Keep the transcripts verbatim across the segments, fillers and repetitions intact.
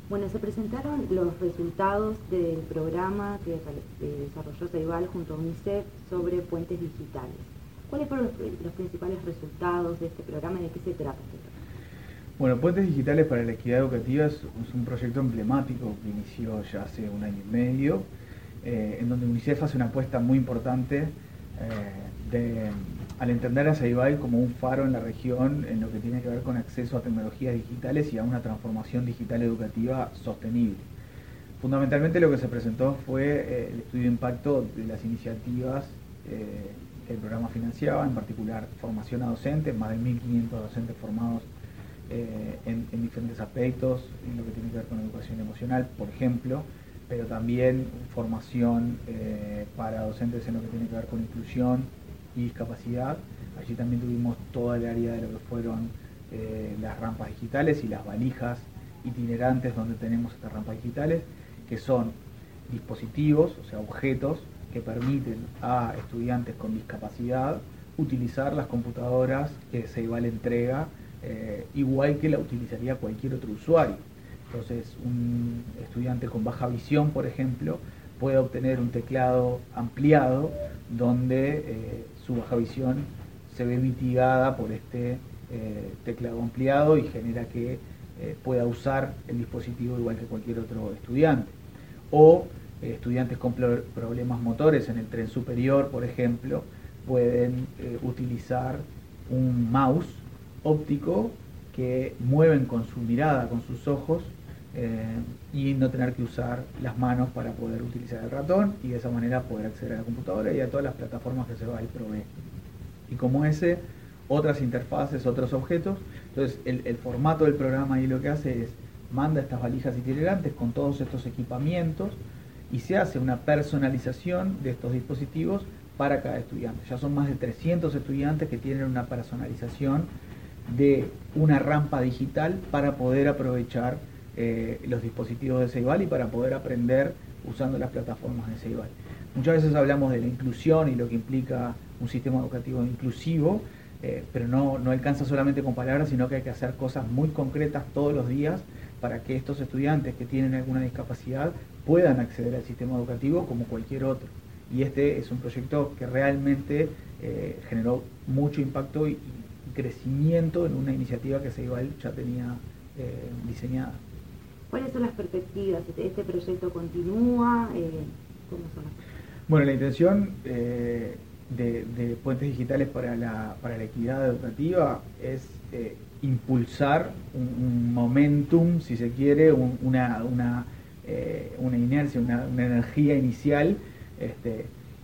Bueno, se presentaron los resultados del programa que desarrolló Ceibal junto a UNICEF sobre puentes digitales. ¿Cuáles fueron los, los principales resultados de este programa y de qué se trata este programa? Bueno, Puentes Digitales para la Equidad Educativa es, es un proyecto emblemático que inició ya hace un año y medio, eh, en donde UNICEF hace una apuesta muy importante eh, de, al entender a Ceibal como un faro en la región en lo que tiene que ver con acceso a tecnologías digitales y a una transformación digital educativa sostenible. Fundamentalmente lo que se presentó fue eh, el estudio de impacto de las iniciativas eh, que el programa financiaba, en particular formación a docentes, más de mil quinientos docentes formados eh, en, en diferentes aspectos, en lo que tiene que ver con educación emocional, por ejemplo, pero también formación eh, para docentes en lo que tiene que ver con inclusión y discapacidad. Allí también tuvimos toda el área de lo que fueron eh, las rampas digitales y las valijas itinerantes donde tenemos estas rampas digitales, que son dispositivos, o sea, objetos que permiten a estudiantes con discapacidad utilizar las computadoras que Ceibal entrega, eh, igual que la utilizaría cualquier otro usuario. Entonces, un estudiante con baja visión, por ejemplo, puede obtener un teclado ampliado donde eh, su baja visión se ve mitigada por este eh, teclado ampliado y genera que eh, pueda usar el dispositivo igual que cualquier otro estudiante. O eh, estudiantes con problemas motores en el tren superior, por ejemplo, pueden eh, utilizar un mouse óptico que mueven con su mirada, con sus ojos, eh, y no tener que usar las manos para poder utilizar el ratón y de esa manera poder acceder a la computadora y a todas las plataformas que Ceibal provee. Y como ese, otras interfaces, otros objetos. Entonces el, el formato del programa ahí lo que hace es manda estas valijas itinerantes con todos estos equipamientos y se hace una personalización de estos dispositivos para cada estudiante. Ya son más de trescientos estudiantes que tienen una personalización de una rampa digital para poder aprovechar eh, los dispositivos de Ceibal y para poder aprender usando las plataformas de Ceibal. Muchas veces hablamos de la inclusión y lo que implica un sistema educativo inclusivo, eh, pero no, no alcanza solamente con palabras, sino que hay que hacer cosas muy concretas todos los días para que estos estudiantes que tienen alguna discapacidad puedan acceder al sistema educativo como cualquier otro. Y este es un proyecto que realmente eh, generó mucho impacto y, y crecimiento en una iniciativa que Ceibal ya tenía eh, diseñada. ¿Cuáles son las perspectivas? ¿Este proyecto continúa? Eh, ¿Cómo son las perspectivas? Bueno, la intención eh, de, de Puentes Digitales para la, para la equidad educativa es eh, impulsar un, un momentum, si se quiere, un, una, una, eh, una inercia, una, una energía inicial este,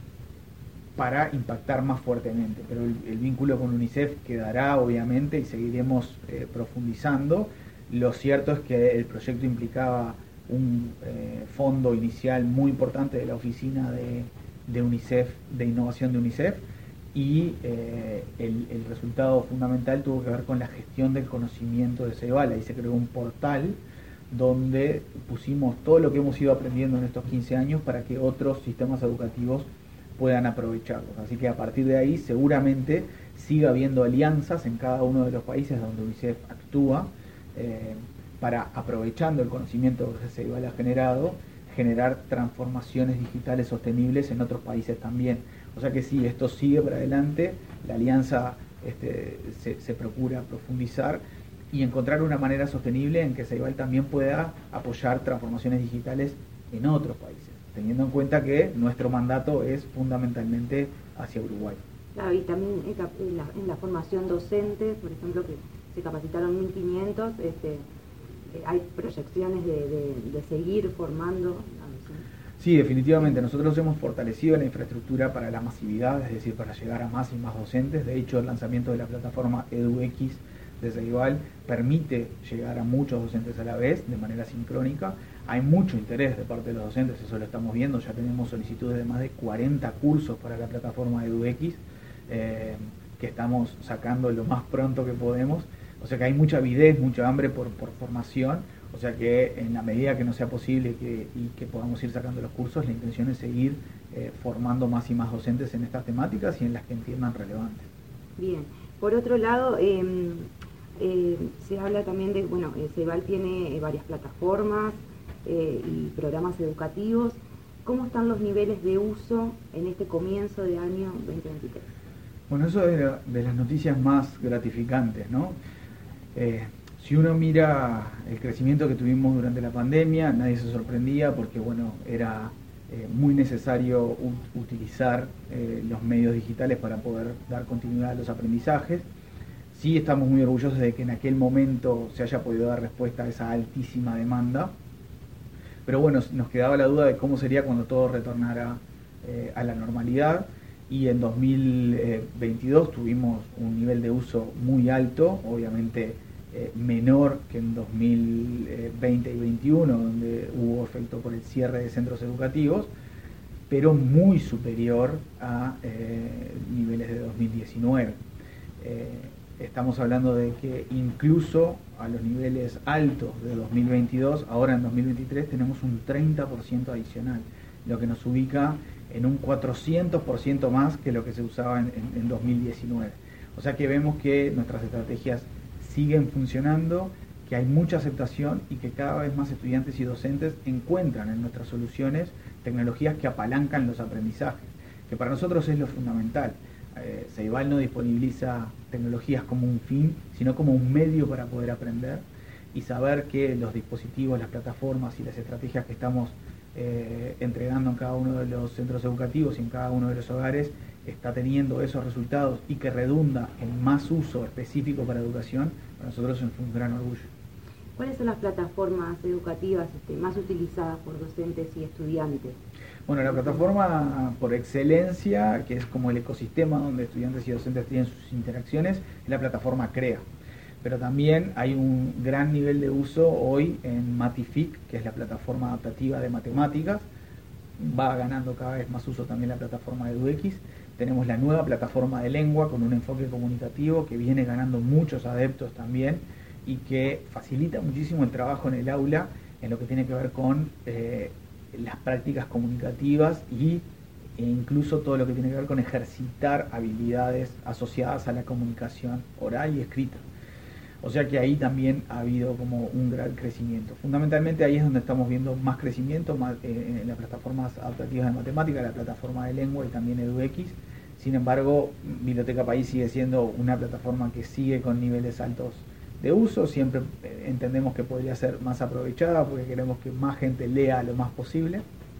para impactar más fuertemente. Pero el, el vínculo con UNICEF quedará, obviamente, y seguiremos eh, profundizando. Lo cierto es que el proyecto implicaba un eh, fondo inicial muy importante de la oficina de, de UNICEF, de innovación de UNICEF, y eh, el, el resultado fundamental tuvo que ver con la gestión del conocimiento de Ceibal. Ahí se creó un portal donde pusimos todo lo que hemos ido aprendiendo en estos quince años para que otros sistemas educativos puedan aprovecharlos. Así que a partir de ahí seguramente siga habiendo alianzas en cada uno de los países donde UNICEF actúa, eh, para, aprovechando el conocimiento que Ceibal ha generado, generar transformaciones digitales sostenibles en otros países también. O sea que sí, esto sigue para adelante, la alianza este, se, se procura profundizar y encontrar una manera sostenible en que Ceibal también pueda apoyar transformaciones digitales en otros países, teniendo en cuenta que nuestro mandato es fundamentalmente hacia Uruguay. Claro, y también en la, en la formación docente, por ejemplo, que se capacitaron mil quinientos, este, hay proyecciones de, de, de seguir formando a docentes. Sí, definitivamente. Nosotros hemos fortalecido la infraestructura para la masividad, es decir, para llegar a más y más docentes. De hecho, el lanzamiento de la plataforma EduX de Ceibal permite llegar a muchos docentes a la vez, de manera sincrónica. Hay mucho interés de parte de los docentes, eso lo estamos viendo. Ya tenemos solicitudes de más de cuarenta cursos para la plataforma EduX, eh, que estamos sacando lo más pronto que podemos. O sea que hay mucha avidez, mucha hambre por, por formación. O sea que en la medida que nos sea posible que, y que podamos ir sacando los cursos, la intención es seguir eh, formando más y más docentes en estas temáticas y en las que entiendan relevantes. Bien. Por otro lado, eh, Eh, se habla también de, bueno, eh, Ceibal tiene eh, varias plataformas eh, y programas educativos. ¿Cómo están los niveles de uso en este comienzo de año veinte veintitrés? Bueno, eso es de, la, de las noticias más gratificantes, ¿no? Eh, si uno mira el crecimiento que tuvimos durante la pandemia, nadie se sorprendía porque, bueno, era eh, muy necesario u- utilizar eh, los medios digitales para poder dar continuidad a los aprendizajes. Sí estamos muy orgullosos de que en aquel momento se haya podido dar respuesta a esa altísima demanda, pero bueno, nos quedaba la duda de cómo sería cuando todo retornara eh, a la normalidad, y en dos mil veintidós tuvimos un nivel de uso muy alto, obviamente eh, menor que en dos mil veinte y dos mil veintiuno, donde hubo efecto por el cierre de centros educativos, pero muy superior a eh, niveles de dos mil diecinueve. Eh, Estamos hablando de que incluso a los niveles altos de dos mil veintidós, ahora en dos mil veintitrés tenemos un treinta por ciento adicional, lo que nos ubica en un cuatrocientos por ciento más que lo que se usaba en, en, en dos mil diecinueve. O sea que vemos que nuestras estrategias siguen funcionando, que hay mucha aceptación y que cada vez más estudiantes y docentes encuentran en nuestras soluciones tecnologías que apalancan los aprendizajes, que para nosotros es lo fundamental. Eh, Ceibal no disponibiliza tecnologías como un fin, sino como un medio para poder aprender, y saber que los dispositivos, las plataformas y las estrategias que estamos eh, entregando en cada uno de los centros educativos y en cada uno de los hogares está teniendo esos resultados y que redunda en más uso específico para educación, para nosotros es un gran orgullo. ¿Cuáles son las plataformas educativas este, más utilizadas por docentes y estudiantes? Bueno, la plataforma por excelencia, que es como el ecosistema donde estudiantes y docentes tienen sus interacciones, es la plataforma CREA. Pero también hay un gran nivel de uso hoy en Matific, que es la plataforma adaptativa de matemáticas. Va ganando cada vez más uso también la plataforma de EduX. Tenemos la nueva plataforma de lengua con un enfoque comunicativo que viene ganando muchos adeptos también y que facilita muchísimo el trabajo en el aula en lo que tiene que ver con eh, las prácticas comunicativas y, e incluso todo lo que tiene que ver con ejercitar habilidades asociadas a la comunicación oral y escrita. O sea que ahí también ha habido como un gran crecimiento. Fundamentalmente ahí es donde estamos viendo más crecimiento, más, eh, en las plataformas adaptativas de matemática, la plataforma de lengua y también EduX. Sin embargo, Biblioteca País sigue siendo una plataforma que sigue con niveles altos de uso. Siempre eh, entendemos que podría ser más aprovechada porque queremos que más gente lea lo más posible.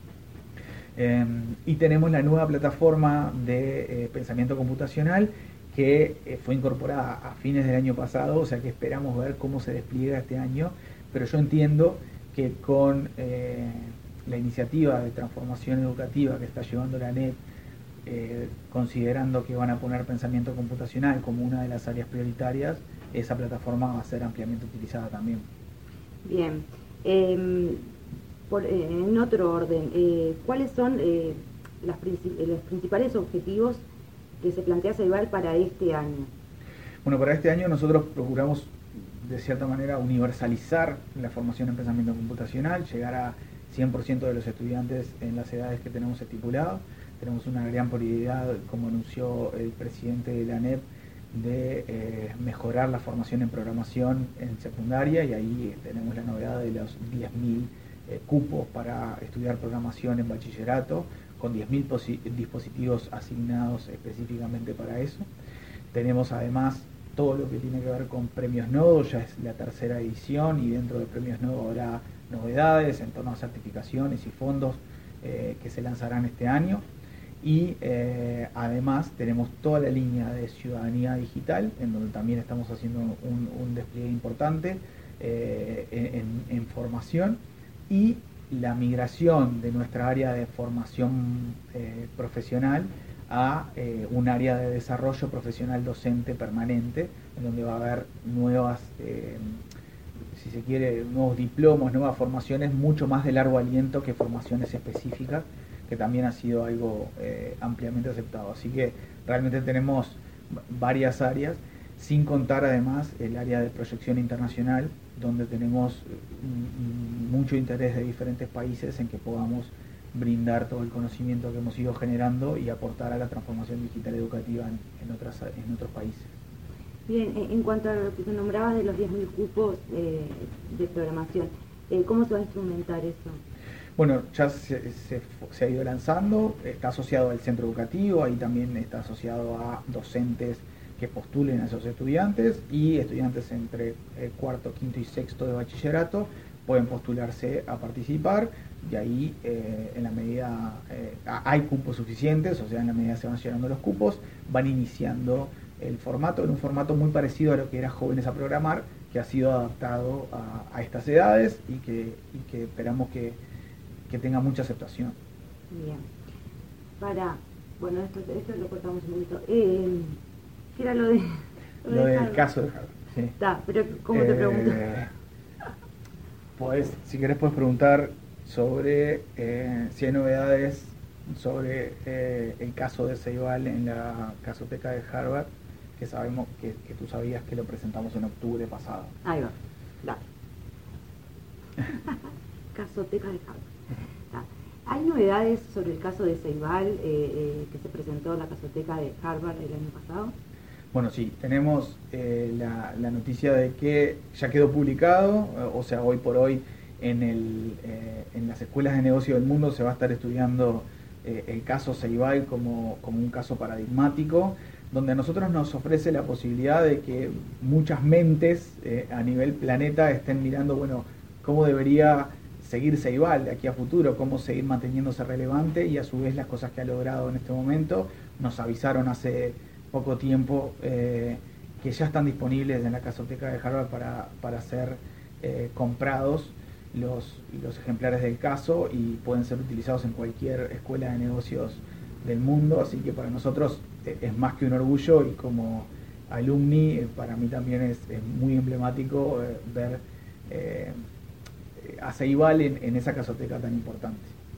Eh, y tenemos la nueva plataforma de eh, pensamiento computacional que eh, fue incorporada a fines del año pasado, o sea que esperamos ver cómo se despliega este año, pero yo entiendo que con eh, la iniciativa de transformación educativa que está llevando la ANEP, eh, considerando que van a poner pensamiento computacional como una de las áreas prioritarias, esa plataforma va a ser ampliamente utilizada también. Bien, eh, por, eh, en otro orden, eh, ¿cuáles son eh, las princip- los principales objetivos que se plantea Ceibal para este año? Bueno, para este año nosotros procuramos de cierta manera universalizar la formación en pensamiento computacional, llegar a cien por ciento de los estudiantes en las edades que tenemos estipulado. Tenemos una gran prioridad, como anunció el presidente de la ANEP, de eh, mejorar la formación en programación en secundaria, y ahí tenemos la novedad de los diez mil eh, cupos para estudiar programación en bachillerato, con diez mil dispositivos asignados específicamente para eso. Tenemos además todo lo que tiene que ver con Premios Nodo, ya es la tercera edición, y dentro de Premios Nodo habrá novedades en torno a certificaciones y fondos eh, que se lanzarán este año. Y eh, además tenemos toda la línea de ciudadanía digital, en donde también estamos haciendo un, un despliegue importante eh, en, en formación, y la migración de nuestra área de formación eh, profesional a eh, un área de desarrollo profesional docente permanente, en donde va a haber nuevas, eh, si se quiere, nuevos diplomas, nuevas formaciones, mucho más de largo aliento que formaciones específicas, que también ha sido algo eh, ampliamente aceptado. Así que realmente tenemos varias áreas, sin contar además el área de proyección internacional, donde tenemos mucho interés de diferentes países en que podamos brindar todo el conocimiento que hemos ido generando y aportar a la transformación digital educativa en, en, otras, en otros países. Bien, en cuanto a lo que se nombraba de los diez mil cupos eh, de programación, eh, ¿cómo se va a instrumentar eso? Bueno, ya se, se, se ha ido lanzando, está asociado al centro educativo, ahí también está asociado a docentes que postulen a esos estudiantes, y estudiantes entre eh, cuarto, quinto y sexto de bachillerato pueden postularse a participar, y ahí eh, en la medida eh, hay cupos suficientes, o sea, en la medida se van llenando los cupos, van iniciando el formato, en un formato muy parecido a lo que era Jóvenes a Programar, que ha sido adaptado a, a estas edades y que, y que esperamos que, que tenga mucha aceptación. Bien. Para, bueno, esto, esto lo cortamos un poquito. Eh, ¿Qué era lo de...? Lo, lo de del Harvard. Caso de Harvard, sí. Está, pero ¿cómo te eh, pregunto? Podés, si querés puedes preguntar sobre eh, si hay novedades sobre eh, el caso de Ceibal en la casoteca de Harvard, que sabemos que, que tú sabías que lo presentamos en octubre pasado. Ahí va, dale. Casoteca de Harvard. ¿Hay novedades sobre el caso de Ceibal eh, eh, que se presentó en la casoteca de Harvard el año pasado? Bueno, sí, tenemos eh, la, la noticia de que ya quedó publicado, o sea, hoy por hoy en, el, eh, en las escuelas de negocio del mundo se va a estar estudiando eh, el caso Ceibal como, como un caso paradigmático, donde a nosotros nos ofrece la posibilidad de que muchas mentes eh, a nivel planeta estén mirando, bueno, cómo debería seguir Ceibal de aquí a futuro, cómo seguir manteniéndose relevante, y a su vez las cosas que ha logrado en este momento. Nos avisaron hace poco tiempo eh, que ya están disponibles en la casoteca de Harvard para, para ser eh, comprados los, los ejemplares del caso, y pueden ser utilizados en cualquier escuela de negocios del mundo, así que para nosotros eh, es más que un orgullo, y como alumni eh, para mí también es, es muy emblemático eh, ver eh, a Ceibal en, en esa casoteca tan importante.